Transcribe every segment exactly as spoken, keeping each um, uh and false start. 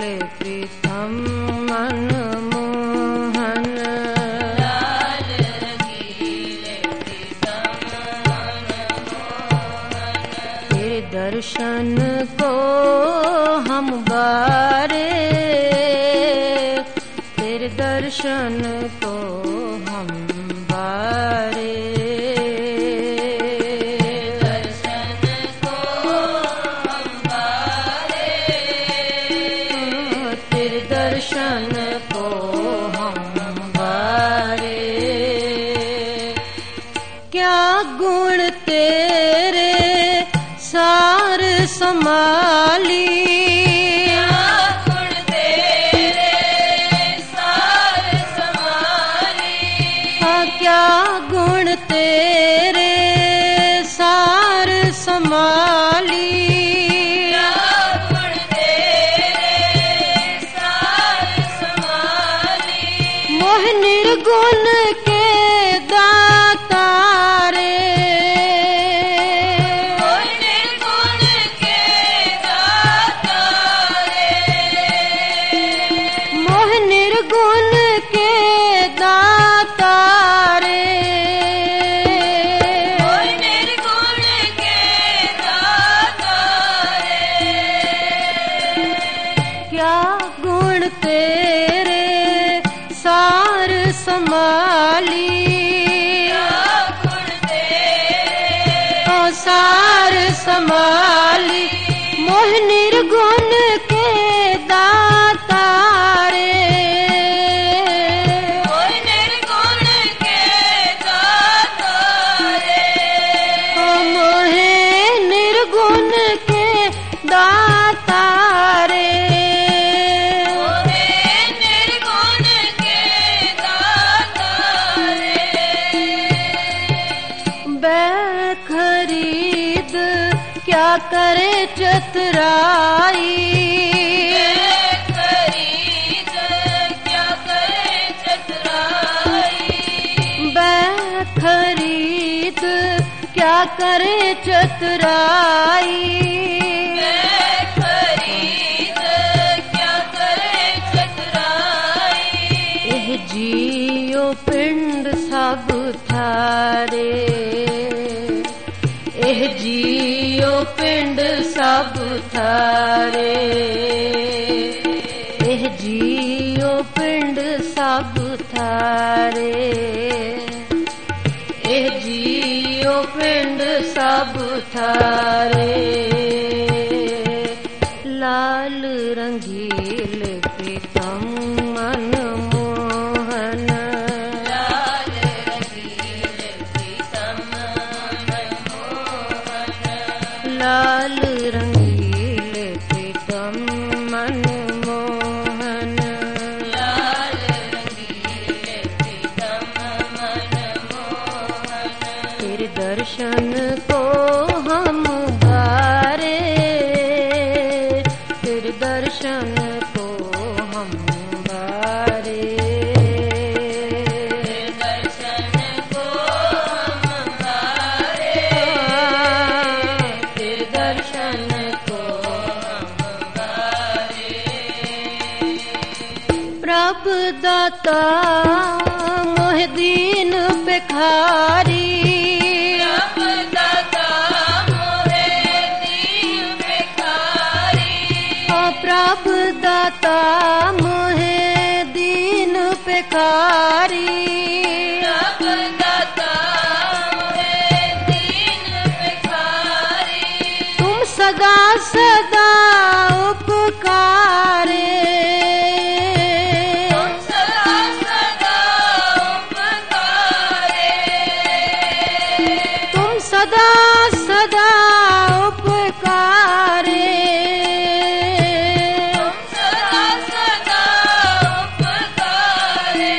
रंगीले प्रीतम मन मोहन लाल रंगीले प्रीतम मन मोहन तेरे दर्शन को हम बारे तेरे दर्शन को हम बारे दर्शन को हम बारे क्या गुण तेरे सार समाली क्या गुण तेरे सार समाली क्या गुण तेरे सार समाली निर्गुण के दातारे निर्गुण के दातारे मोह निर्गुण के दातारे निर्गुण के दातारे क्या गुण तेरे सार समाली सार समाली मोह निर्गुण के दातारे निर्गुण के दातारे मोहे निर्गुण के दातारे खरीद क्या करे चतुराई खरीद क्या करे चतुराई खरीद क्या करे चतुराई खरीद क्या करे चतुराई एह जियो पिंड सब थारे एह जियो पिंड सब थारे एह जियो पिंड सब थारे एह जियो पिंड सब थारे लाल रंगीले प्रीतम मन मोहन लाल रंगीले प्रीतम लाल रंगीले प्रीतम मन मोहन लाल रंगीले प्रीतम मन मोहन तेरे दर्शन को हम बारे तेरे दर्शन को हम बारे प्रभु दाता मोह दीन भिखारी प्रभु दाता मोह दीन भिखारी प्रभु दाता मोह दीन भिखारी प्रभु दाता मोह दीन भिखारी तुम सदा सदा उपकारे सदा सदा उपकारे सदा सदा उपकारे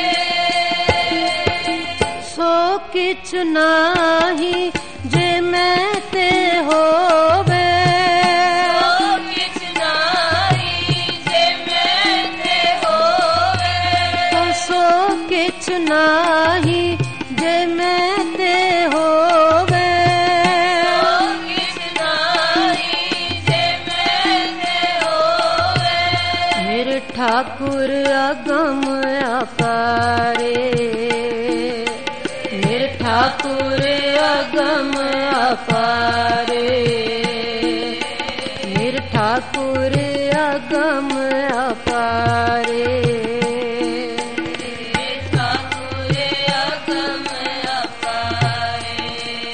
सो किछ नाही जे मैं ते होवे सो किछ नाही जे मैं ते होवे सो किछ नाही जे मैं ते होवे मेरे ठाकुर अगम अपारे, मेरे ठाकुर अगम अपारे, मेरे ठाकुर अगम अपारे, मेरे ठाकुर अगम अपारे।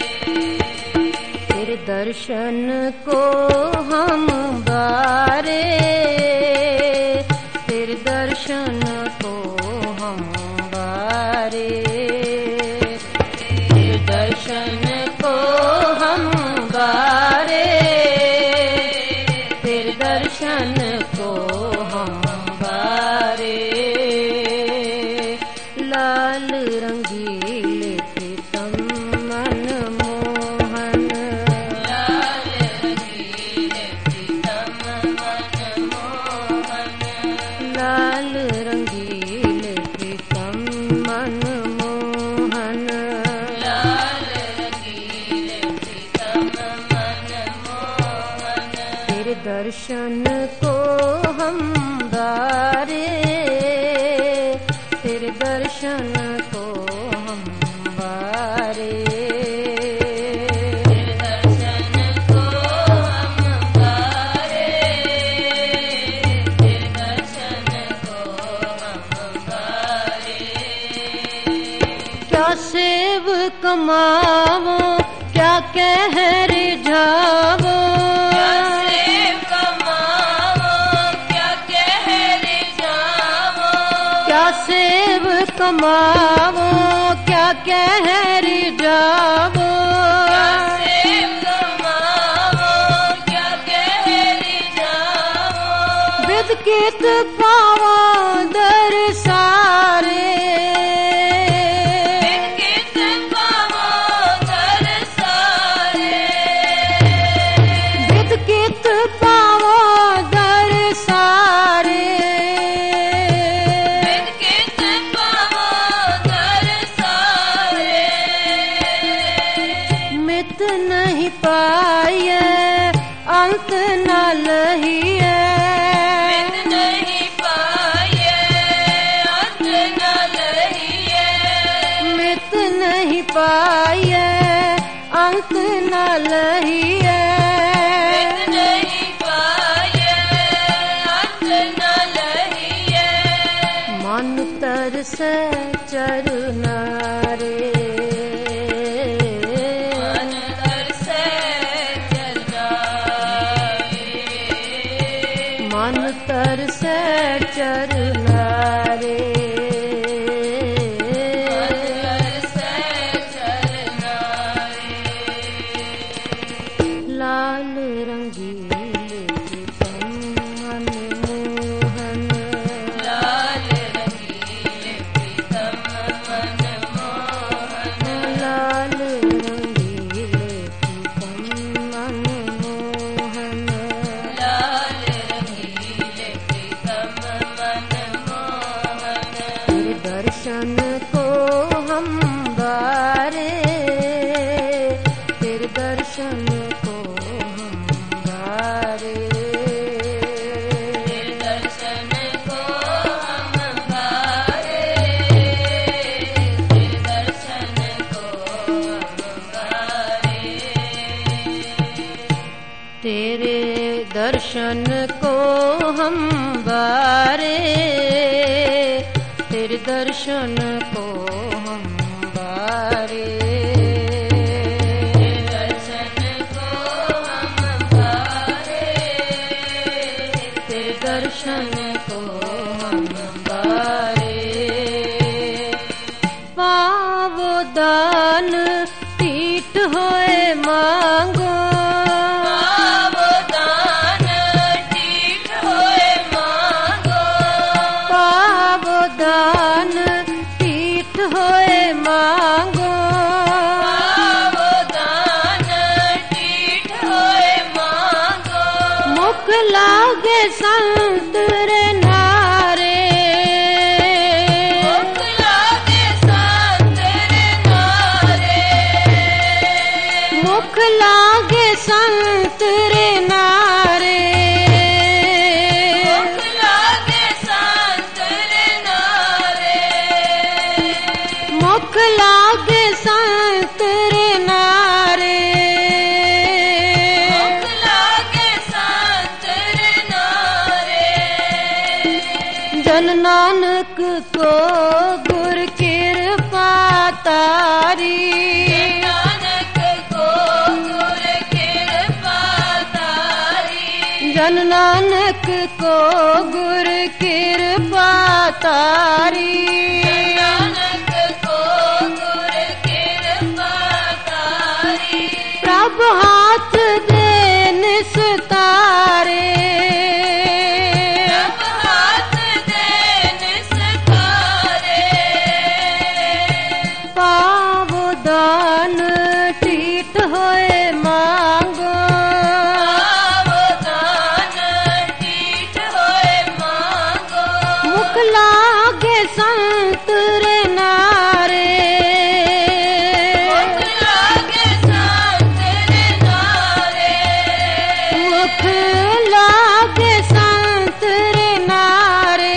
तेरे दर्शन को हम बारे, तेरे दर्शन को हम बारे, तेरे दर्शन को हम बारे, तेरे दर्शन को हम बारे। लाल रंगीले प्रीतम मन मोहन, लाल रंगीले प्रीतम मन मोहन, लाल रंगीले प्रीतम मन मोहन, लाल रंगीले प्रीतम मन मोहन। तेरे दर्शन को हम बारे, तेरे दर्शन को हम बारे, तेरे दर्शन को हम बारे, तेरे दर्शन को हम बारे। क्या सेव कमावो, क्या कह रिझावो, क्या सेव कमावो, क्या कह रिझावो, क्या सेव कमावो, क्या कह रिझावो, क्या सेव कमावो, क्या कह रिझावो। विद कित पावो दरसारे, नहीं पाइए अंत न लहिए, मित नहीं पाइए अंत न लहिए, मित नहीं पाइए अंत न लहिए, मित नहीं पाइए अंत न लहिए। मन तरसे चरनारे, मन तरसे चरनारे, मन तरसे चरनारे। लाल रंगीले प्रीतम मन मोहन, लाल रंगीले प्रीतम मन मोहन, लाल रंगीले प्रीतम मन मोहन, लाल रंगीले प्रीतम मन मोहन। तेरे दर्शन को हम बारे, तेरे दर्शन को हम बारे, तेरे दर्शन को हम बारे, तेरे दर्शन को हम बारे। तेरे दर्शन को हम बारे, तेरे दर्शन को हम बारे, तेरे दर्शन को हम बारे, तेरे दर्शन को हम बारे। पावो दान तीठ होए मांगो, पावो दान तीठ होए मांगो, पावो दान तीठ होए मांगो, पावो दान तीठ होए मांगो। मुख लागे संत रे नारे, मुख लागे संत रे नारे, मुख लागे संत रे नारे, मुख लागे जन नानक को गुर कृपा तारी, नानक को गुर कृपा तारी, जन नानक को गुर कृपा तारी, नानक को गुर कृपा तारी, प्रभ हाथ दे निस्तारे, प्रभ हाथ दे निस्तारे, पावो दान टीठ होए मांगो, आवदान टीठ होए मांगो, मुख लागे संत रे नारे, मुख लागे संत रे नारे, मुख लागे संत रे नारे,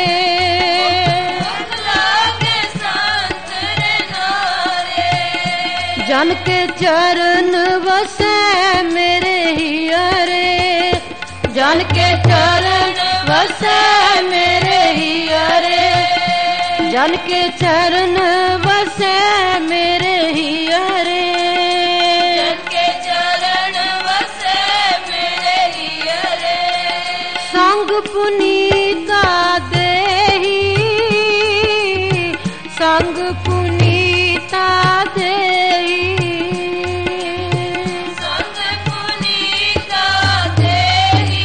मुख लागे संत रे नारे, जन के चरण वसै मेरे हियरे, जन के चरण वसै मेरे हियरे, जन के चरण वसै मेरे हियरे, जन के चरण वसै मेरे हियरे, संग पुनीता देही, संग पुनीता देही, संग पुनीता देहि,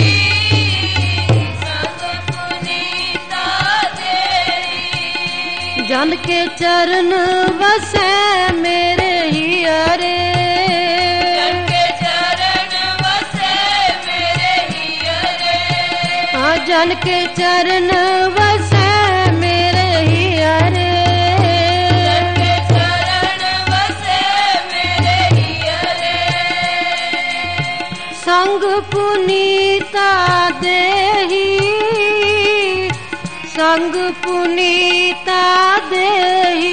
संग पुनीता देहि, जन के चरण वसै मेरे हियरे, जन के चरण वसै मेरे हियरे, हाँ जन के चरण वसै मेरे हियरे, जन के चरण वसै मेरे हियरे, संग पुनीता देही, संग पुनीता देही,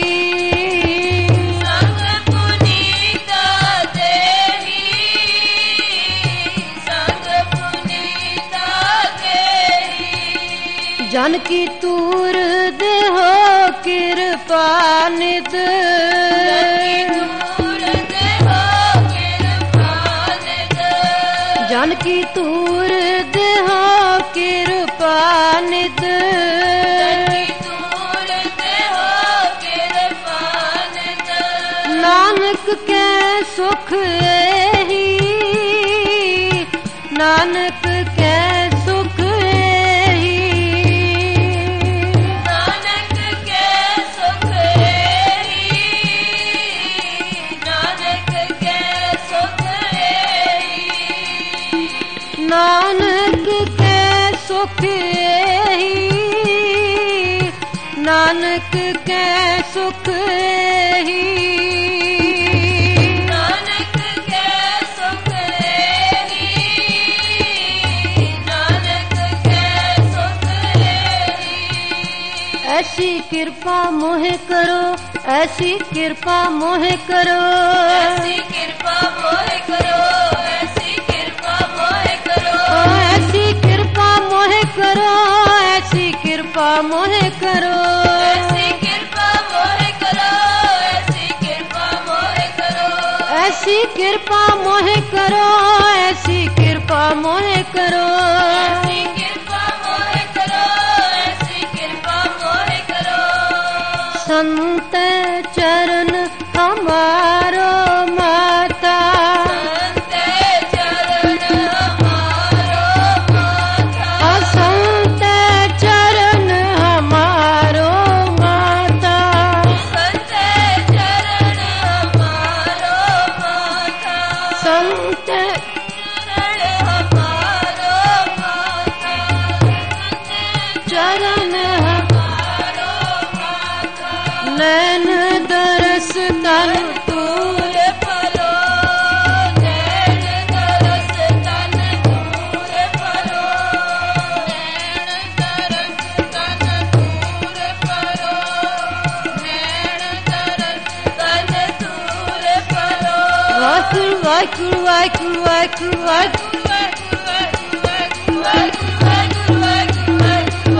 संग पुनीता देहि, संग पुनीता देहि, जन की तूर देहो कृपा नित, दूर देहो कृपा नित, जन की तूर देहो कृपा नित, दूर देहो कृपा नित, नानक के सुख एही, नानक के सुख एही, नानक के सुख एहि, नानक के सुख एहि, नानक के सुख एही, नानक के सुख एही, नानक के सुख एहि, नानक के सुख एहि, ऐसी कृपा मोहे करो, ऐसी कृपा मोहे करो, ऐसी कृपा मोहे करो, ऐसी कृपा मोहे करो, ओ ऐसी कृपा मोहे करो, ऐसी कृपा मोहे करो, ऐसी कृपा मोहे करो, ऐसी कृपा मोहे करो, ऐसी कृपा मोहे करो, ऐसी कृपा मोहे करो, ऐसी कृपा मोहे करो, ऐसी कृपा मोहे करो, संत चरण हमारो माता, संत चरण हमारो माथा, संत चरण हमारो माता, संत चरण हमारो माथा, संत चरण हमारो माथा, चरण हमारो माथा, नैन दरस तन दूर परो, नैन दरस तन दूर परो, नैन दरस तन दूर परो, नैन दरस तन दूर परो, वाकुर वाकुर वाकुर वाकुर वाकुर वाहिगुरू वाहिगुरू वाहिगुरू वाहिगुरू वाहिगुरू वाहिगुरू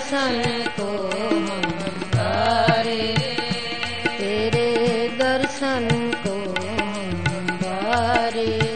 दर्शन को हम बारे, तेरे दर्शन को हम बारे।